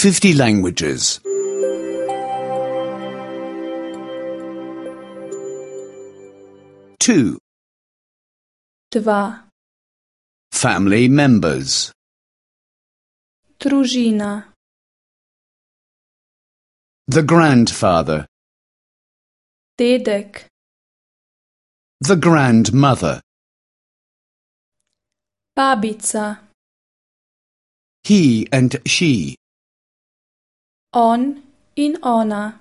50 languages. 2. 2. Family members. Družina. The grandfather. Dedek. The grandmother. Babica. He and she. On in ona.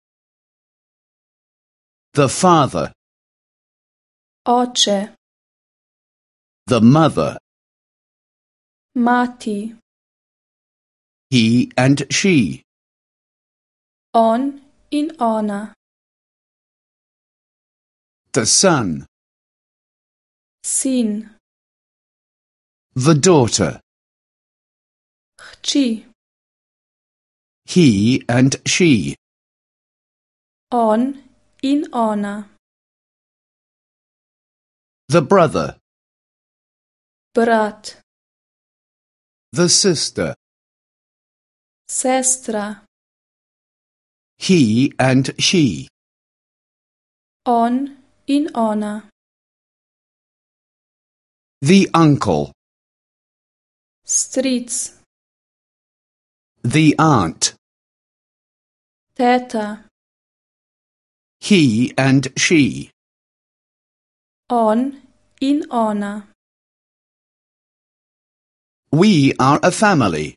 The father. Oče. The mother. Mati. He and she. On in ona. The son. Sin. The daughter. Hči. He and she. On in ona. The brother. Brat. The sister. Sestra. He and she. On in ona. The uncle. Stric. The aunt. Teta. He and she. On in ona. We are a family.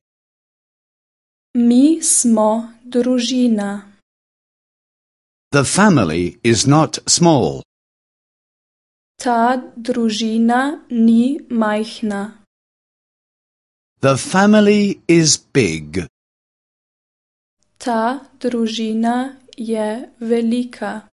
Mi smo družina. The family is not small. Ta družina ni majhna. The family is big. Ta družina je velika.